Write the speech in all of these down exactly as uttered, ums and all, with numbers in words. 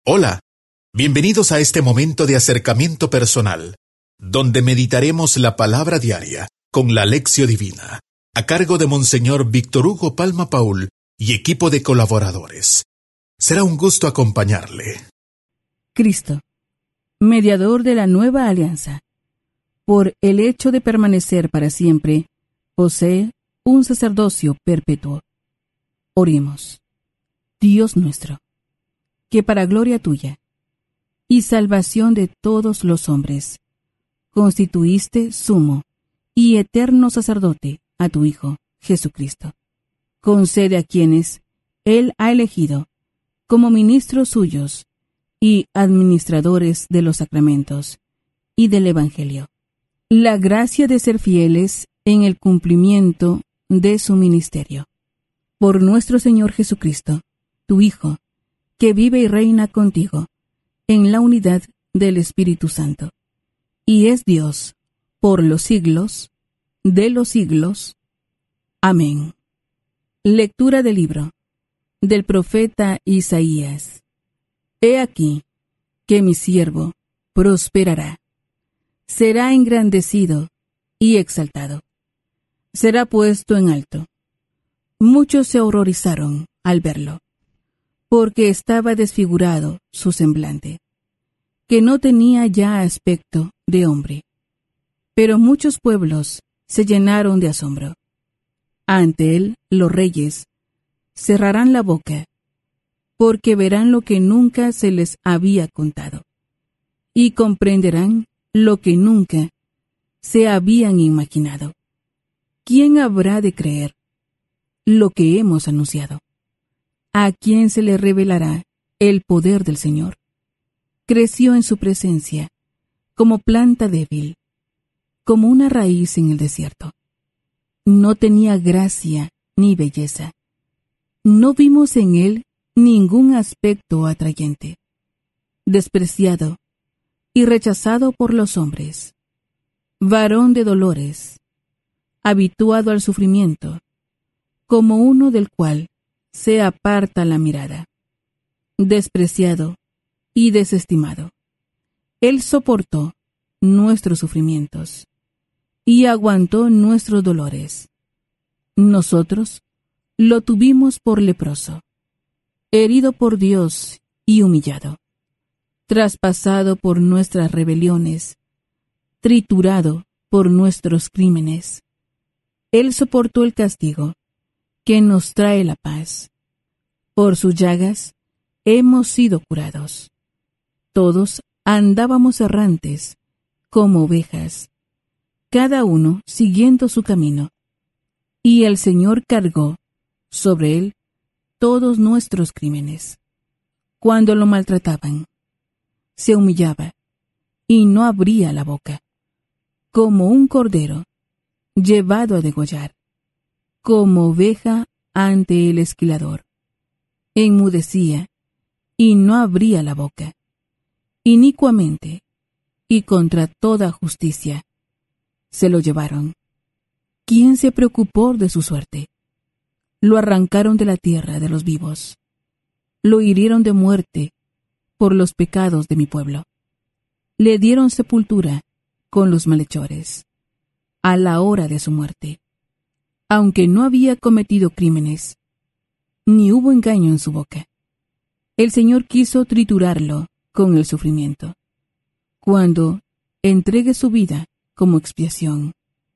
Hola, bienvenidos a este momento de acercamiento personal, donde meditaremos la palabra diaria con la Lección Divina, a cargo de Monseñor Víctor Hugo Palma Paul y equipo de colaboradores. Será un gusto acompañarle. Cristo, mediador de la nueva alianza, por el hecho de permanecer para siempre, posee un sacerdocio perpetuo. Oremos. Dios nuestro, que para gloria tuya y salvación de todos los hombres, constituiste sumo y eterno sacerdote a tu Hijo, Jesucristo. Concede a quienes Él ha elegido como ministros suyos y administradores de los sacramentos y del Evangelio, la gracia de ser fieles en el cumplimiento de su ministerio. Por nuestro Señor Jesucristo, tu Hijo, que vive y reina contigo en la unidad del Espíritu Santo, y es Dios por los siglos de los siglos. Amén. Lectura del libro del profeta Isaías. He aquí que mi siervo prosperará, será engrandecido y exaltado, será puesto en alto. Muchos se horrorizaron al verlo, porque estaba desfigurado su semblante, que no tenía ya aspecto de hombre. Pero muchos pueblos se llenaron de asombro. Ante él los reyes cerrarán la boca, porque verán lo que nunca se les había contado, y comprenderán lo que nunca se habían imaginado. ¿Quién habrá de creer lo que hemos anunciado? ¿A quién se le revelará el poder del Señor? Creció en su presencia como planta débil, como una raíz en el desierto. No tenía gracia ni belleza. No vimos en él ningún aspecto atrayente. Despreciado y rechazado por los hombres. Varón de dolores, habituado al sufrimiento, como uno del cual se aparta la mirada. Despreciado y desestimado. Él soportó nuestros sufrimientos y aguantó nuestros dolores. Nosotros lo tuvimos por leproso, herido por Dios y humillado, traspasado por nuestras rebeliones, triturado por nuestros crímenes. Él soportó el castigo que nos trae la paz. Por sus llagas hemos sido curados. Todos andábamos errantes como ovejas, cada uno siguiendo su camino, y el Señor cargó sobre él todos nuestros crímenes. Cuando lo maltrataban, se humillaba y no abría la boca, como un cordero llevado a degollar, como oveja ante el esquilador. Enmudecía y no abría la boca. Inicuamente y contra toda justicia se lo llevaron. ¿Quién se preocupó de su suerte? Lo arrancaron de la tierra de los vivos. Lo hirieron de muerte por los pecados de mi pueblo. Le dieron sepultura con los malhechores a la hora de su muerte. Aunque no había cometido crímenes, ni hubo engaño en su boca, el Señor quiso triturarlo con el sufrimiento. Cuando entregue su vida como expiación,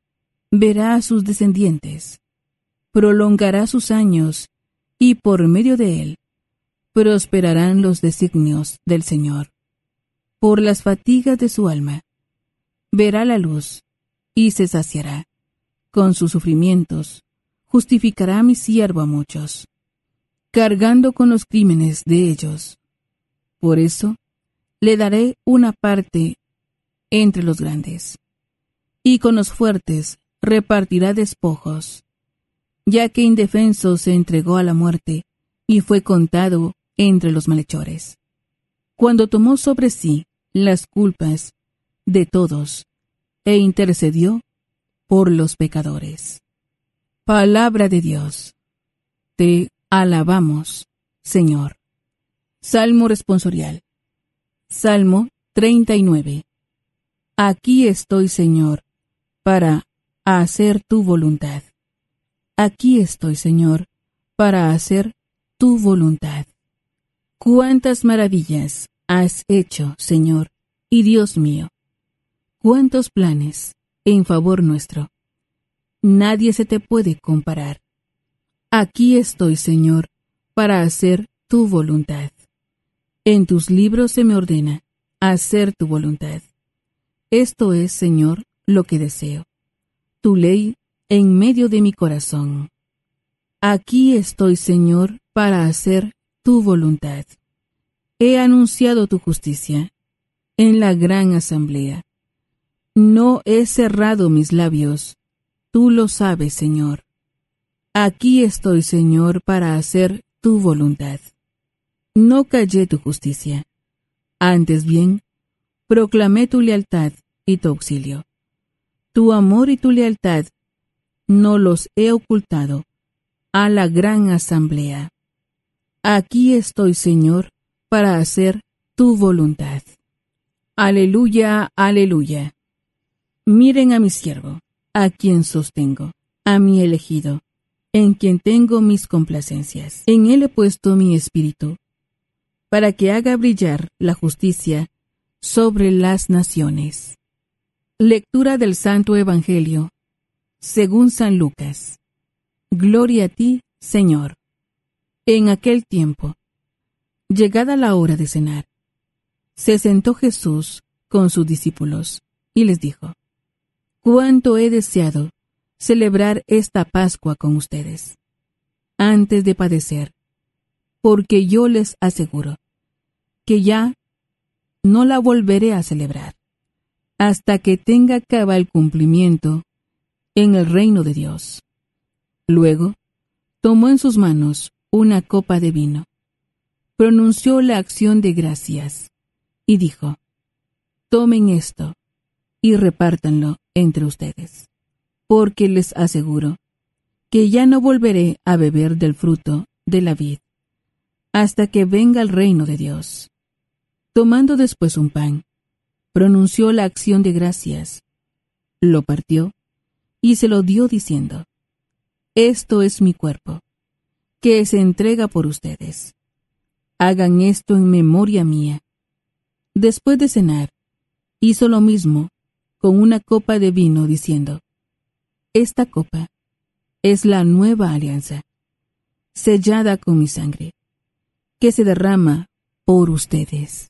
verá a sus descendientes, prolongará sus años, y por medio de él prosperarán los designios del Señor. Por las fatigas de su alma, verá la luz y se saciará. Con sus sufrimientos, justificará a mi siervo a muchos, cargando con los crímenes de ellos. Por eso, le daré una parte entre los grandes, y con los fuertes repartirá despojos, ya que indefenso se entregó a la muerte y fue contado entre los malhechores. Cuando tomó sobre sí las culpas de todos e intercedió por los pecadores. Palabra de Dios. Te alabamos, Señor. Salmo responsorial. Salmo treinta y nueve. Aquí estoy, Señor, para hacer tu voluntad. Aquí estoy, Señor, para hacer tu voluntad. Cuántas maravillas has hecho, Señor, y Dios mío. Cuántos planes en favor nuestro. Nadie se te puede comparar. Aquí estoy, Señor, para hacer tu voluntad. En tus libros se me ordena hacer tu voluntad. Esto es, Señor, lo que deseo. Tu ley en medio de mi corazón. Aquí estoy, Señor, para hacer tu voluntad. He anunciado tu justicia en la gran asamblea. No he cerrado mis labios. Tú lo sabes, Señor. Aquí estoy, Señor, para hacer tu voluntad. No callé tu justicia. Antes bien, proclamé tu lealtad y tu auxilio. Tu amor y tu lealtad no los he ocultado a la gran asamblea. Aquí estoy, Señor, para hacer tu voluntad. Aleluya, aleluya. Miren a mi siervo, a quien sostengo, a mi elegido, en quien tengo mis complacencias. En él he puesto mi espíritu, para que haga brillar la justicia sobre las naciones. Lectura del Santo Evangelio, según San Lucas. Gloria a ti, Señor. En aquel tiempo, llegada la hora de cenar, se sentó Jesús con sus discípulos y les dijo: Cuánto he deseado celebrar esta Pascua con ustedes, antes de padecer, porque yo les aseguro que ya no la volveré a celebrar, hasta que tenga cabal cumplimiento en el reino de Dios. Luego, tomó en sus manos una copa de vino, pronunció la acción de gracias y dijo: Tomen esto y repártanlo entre ustedes, porque les aseguro que ya no volveré a beber del fruto de la vid, hasta que venga el reino de Dios. Tomando después un pan, pronunció la acción de gracias, lo partió y se lo dio diciendo: Esto es mi cuerpo, que se entrega por ustedes. Hagan esto en memoria mía. Después de cenar, hizo lo mismo con una copa de vino, diciendo: Esta copa es la nueva alianza, sellada con mi sangre, que se derrama por ustedes.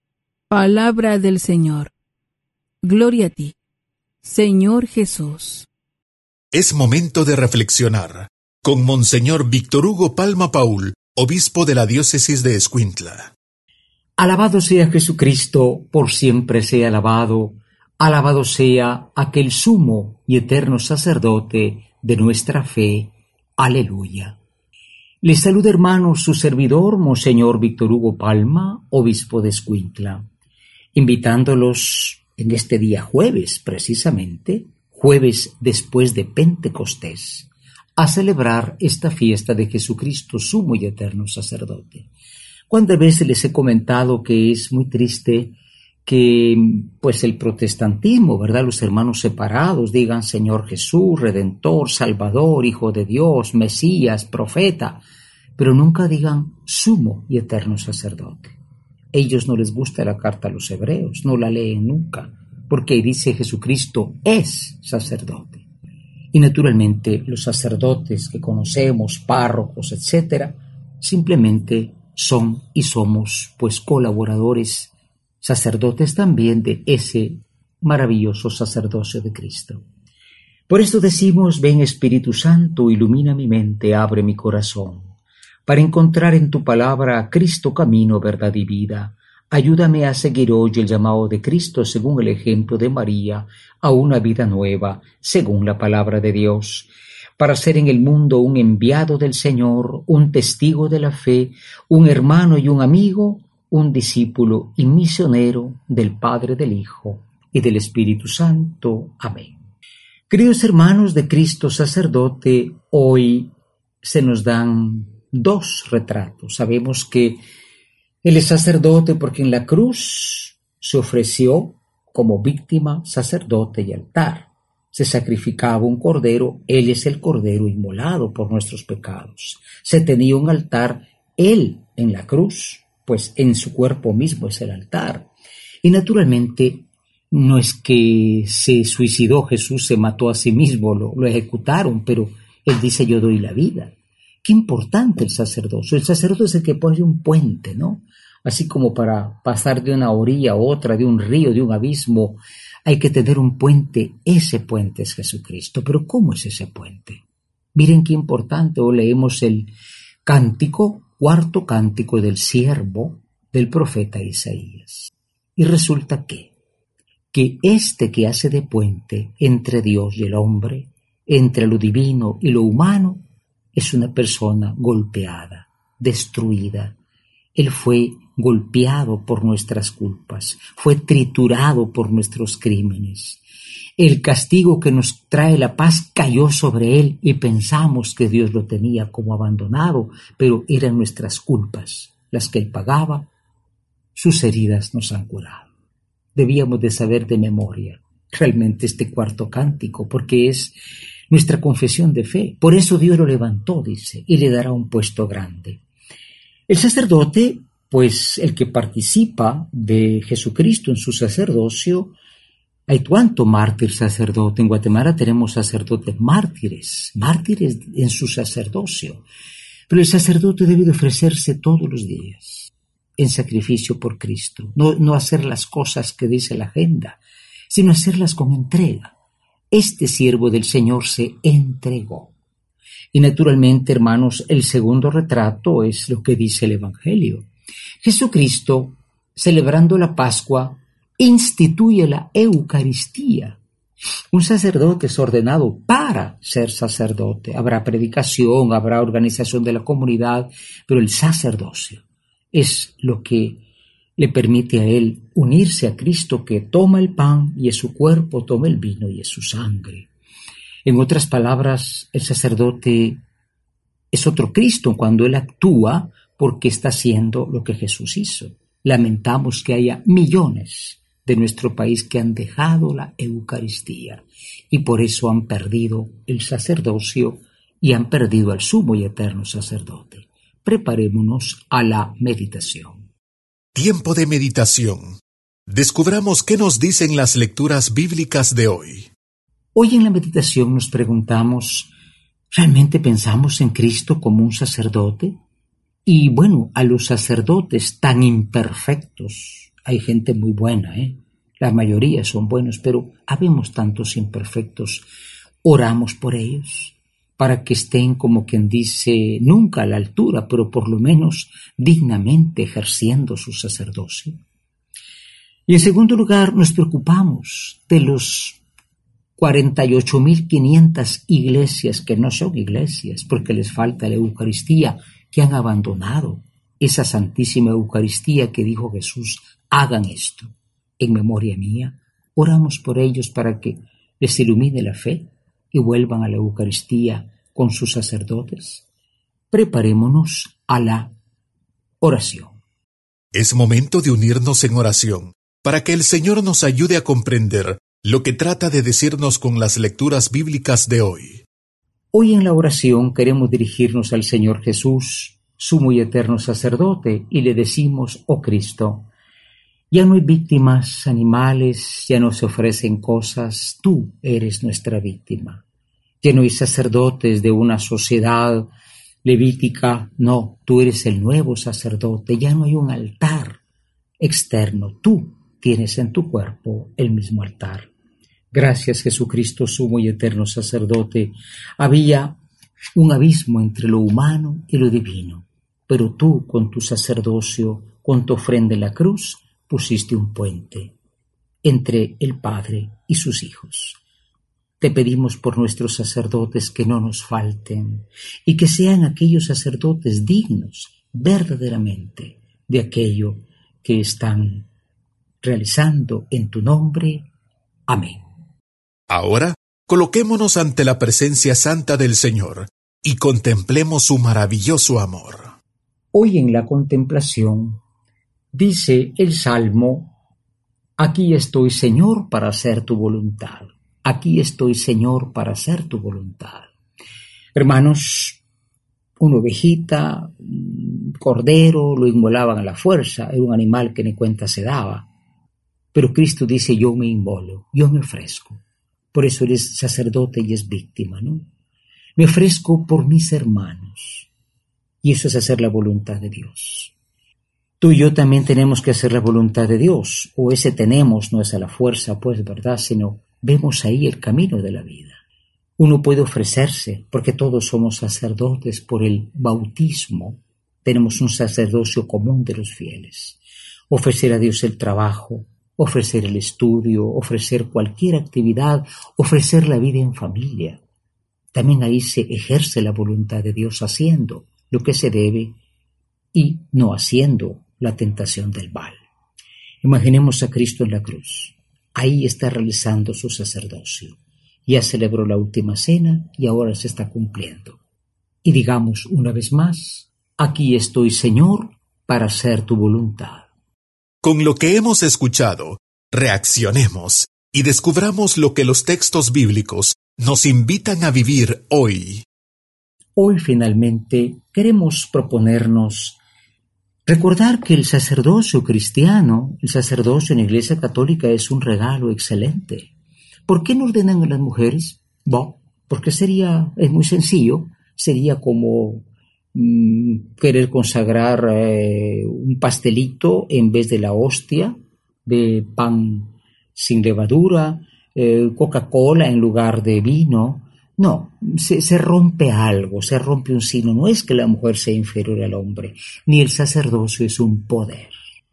Palabra del Señor. Gloria a ti, Señor Jesús. Es momento de reflexionar con Monseñor Víctor Hugo Palma Paul, obispo de la diócesis de Escuintla. Alabado sea Jesucristo, por siempre sea alabado. Alabado sea aquel sumo y eterno sacerdote de nuestra fe. Aleluya. Les saluda, hermanos, su servidor, Monseñor Víctor Hugo Palma, obispo de Escuintla, invitándolos en este día jueves, precisamente, jueves después de Pentecostés, a celebrar esta fiesta de Jesucristo, sumo y eterno sacerdote. ¿Cuántas veces les he comentado que es muy triste que pues el protestantismo, ¿verdad?, los hermanos separados digan Señor Jesús, Redentor, Salvador, Hijo de Dios, Mesías, Profeta, pero nunca digan sumo y eterno sacerdote? Ellos no les gusta la carta a los hebreos, no la leen nunca, porque dice Jesucristo es sacerdote. Y naturalmente los sacerdotes que conocemos, párrocos, etcétera, simplemente son y somos pues colaboradores, sacerdotes también de ese maravilloso sacerdocio de Cristo. Por esto decimos: ven Espíritu Santo, ilumina mi mente, abre mi corazón, para encontrar en tu palabra a Cristo camino, verdad y vida. Ayúdame a seguir hoy el llamado de Cristo según el ejemplo de María, a una vida nueva, según la palabra de Dios, para ser en el mundo un enviado del Señor, un testigo de la fe, un hermano y un amigo, un discípulo y misionero del Padre, del Hijo y del Espíritu Santo. Amén. Queridos hermanos de Cristo sacerdote, hoy se nos dan dos retratos. Sabemos que Él es sacerdote porque en la cruz se ofreció como víctima, sacerdote y altar. Se sacrificaba un cordero, Él es el cordero inmolado por nuestros pecados. Se tenía un altar, Él en la cruz, pues en su cuerpo mismo es el altar. Y naturalmente no es que se suicidó Jesús, se mató a sí mismo, lo, lo ejecutaron, pero Él dice: yo doy la vida. Qué importante el sacerdocio. El sacerdote es el que pone un puente, ¿no? Así como para pasar de una orilla a otra, de un río, de un abismo, hay que tener un puente. Ese puente es Jesucristo. Pero ¿cómo es ese puente? Miren qué importante. Hoy leemos el cántico, cuarto cántico del siervo del profeta Isaías. Y resulta que, que este que hace de puente entre Dios y el hombre, entre lo divino y lo humano, es una persona golpeada, destruida. Él fue golpeado por nuestras culpas, fue triturado por nuestros crímenes. El castigo que nos trae la paz cayó sobre él y pensamos que Dios lo tenía como abandonado, pero eran nuestras culpas las que él pagaba. Sus heridas nos han curado. Debíamos de saber de memoria realmente este cuarto cántico, porque es nuestra confesión de fe. Por eso Dios lo levantó, dice, y le dará un puesto grande. El sacerdote, pues el que participa de Jesucristo en su sacerdocio, hay cuánto mártir sacerdote. En Guatemala tenemos sacerdotes mártires, mártires en su sacerdocio. Pero el sacerdote debe de ofrecerse todos los días en sacrificio por Cristo. No, no hacer las cosas que dice la agenda, sino hacerlas con entrega. Este siervo del Señor se entregó. Y naturalmente, hermanos, el segundo retrato es lo que dice el Evangelio. Jesucristo, celebrando la Pascua, instituye la Eucaristía. Un sacerdote es ordenado para ser sacerdote. Habrá predicación, habrá organización de la comunidad, pero el sacerdocio es lo que le permite a él unirse a Cristo, que toma el pan y es su cuerpo, toma el vino y es su sangre. En otras palabras, el sacerdote es otro Cristo cuando él actúa porque está haciendo lo que Jesús hizo. Lamentamos que haya millones de nuestro país que han dejado la Eucaristía y por eso han perdido el sacerdocio y han perdido al sumo y eterno sacerdote. Preparémonos a la meditación. Tiempo de meditación. Descubramos qué nos dicen las lecturas bíblicas de hoy. Hoy en la meditación nos preguntamos, ¿realmente pensamos en Cristo como un sacerdote? Y bueno, a los sacerdotes tan imperfectos, hay gente muy buena, ¿eh? La mayoría son buenos, pero habemos tantos imperfectos. Oramos por ellos para que estén, como quien dice, nunca a la altura, pero por lo menos dignamente ejerciendo su sacerdocio. Y en segundo lugar, nos preocupamos de los cuarenta y ocho mil quinientas iglesias que no son iglesias porque les falta la Eucaristía, que han abandonado esa santísima Eucaristía que dijo Jesús: hagan esto en memoria mía. Oramos por ellos para que les ilumine la fe y vuelvan a la Eucaristía con sus sacerdotes. Preparémonos a la oración. Es momento de unirnos en oración para que el Señor nos ayude a comprender lo que trata de decirnos con las lecturas bíblicas de hoy. Hoy en la oración queremos dirigirnos al Señor Jesús, sumo y eterno sacerdote, y le decimos: oh Cristo, ya no hay víctimas animales, ya no se ofrecen cosas, tú eres nuestra víctima. Ya no hay sacerdotes de una sociedad levítica, no, tú eres el nuevo sacerdote, ya no hay un altar externo, tú tienes en tu cuerpo el mismo altar. Gracias, Jesucristo, sumo y eterno sacerdote. Había un abismo entre lo humano y lo divino, pero tú, con tu sacerdocio, con tu ofrenda en la cruz, pusiste un puente entre el Padre y sus hijos. Te pedimos por nuestros sacerdotes que no nos falten y que sean aquellos sacerdotes dignos verdaderamente de aquello que están realizando en tu nombre. Amén. Ahora, coloquémonos ante la presencia santa del Señor y contemplemos su maravilloso amor. Hoy en la contemplación Dice el Salmo: aquí estoy, Señor, para hacer tu voluntad. Aquí estoy, Señor, para hacer tu voluntad. Hermanos, una ovejita, un cordero, lo inmolaban a la fuerza, era un animal que ni cuenta se daba. Pero Cristo dice: yo me inmolo, yo me ofrezco. Por eso eres sacerdote y es víctima, ¿no? Me ofrezco por mis hermanos. Y eso es hacer la voluntad de Dios. Tú y yo también tenemos que hacer la voluntad de Dios. O ese tenemos no es a la fuerza, pues, ¿verdad? Sino vemos ahí el camino de la vida. Uno puede ofrecerse, porque todos somos sacerdotes por el bautismo. Tenemos un sacerdocio común de los fieles. Ofrecer a Dios el trabajo, ofrecer el estudio, ofrecer cualquier actividad, ofrecer la vida en familia. También ahí se ejerce la voluntad de Dios haciendo lo que se debe y no haciendo la tentación del mal. Imaginemos a Cristo en la cruz. Ahí está realizando su sacerdocio. Ya celebró la última cena y ahora se está cumpliendo. Y digamos una vez más: aquí estoy, Señor, para hacer tu voluntad. Con lo que hemos escuchado, reaccionemos y descubramos lo que los textos bíblicos nos invitan a vivir hoy. Hoy finalmente queremos proponernos recordar que el sacerdocio cristiano, el sacerdocio en la Iglesia Católica, es un regalo excelente. ¿Por qué no ordenan a las mujeres? Bueno, porque sería, es muy sencillo, sería como mmm, querer consagrar eh, un pastelito en vez de la hostia de pan sin levadura, eh, Coca-Cola en lugar de vino. No, se, se rompe algo, se rompe un signo. No es que la mujer sea inferior al hombre, ni el sacerdocio es un poder.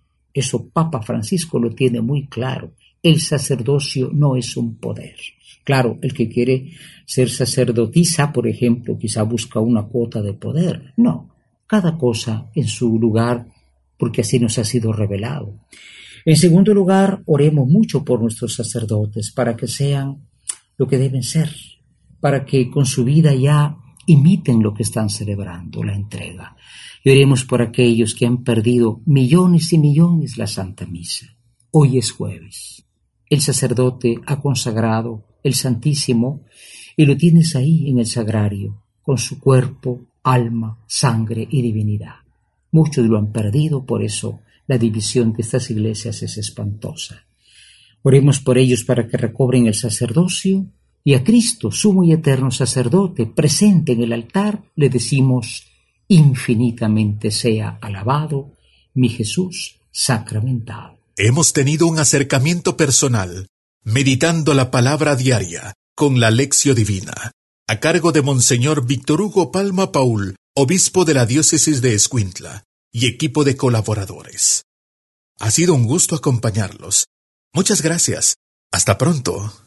Eso Papa Francisco lo tiene muy claro. El sacerdocio no es un poder. Claro, el que quiere ser sacerdotisa, por ejemplo, quizá busca una cuota de poder. No, cada cosa en su lugar, porque así nos ha sido revelado. En segundo lugar, oremos mucho por nuestros sacerdotes para que sean lo que deben ser, para que con su vida ya imiten lo que están celebrando, la entrega. Y oremos por aquellos que han perdido millones y millones la Santa Misa. Hoy es jueves. El sacerdote ha consagrado el Santísimo y lo tienes ahí en el sagrario, con su cuerpo, alma, sangre y divinidad. Muchos lo han perdido, por eso la división de estas iglesias es espantosa. Oremos por ellos para que recobren el sacerdocio y a Cristo, sumo y eterno sacerdote, presente en el altar, le decimos: infinitamente sea alabado mi Jesús sacramentado. Hemos tenido un acercamiento personal, meditando la palabra diaria con la Lección Divina, a cargo de Monseñor Víctor Hugo Palma Paul, obispo de la diócesis de Escuintla, y equipo de colaboradores. Ha sido un gusto acompañarlos. Muchas gracias. Hasta pronto.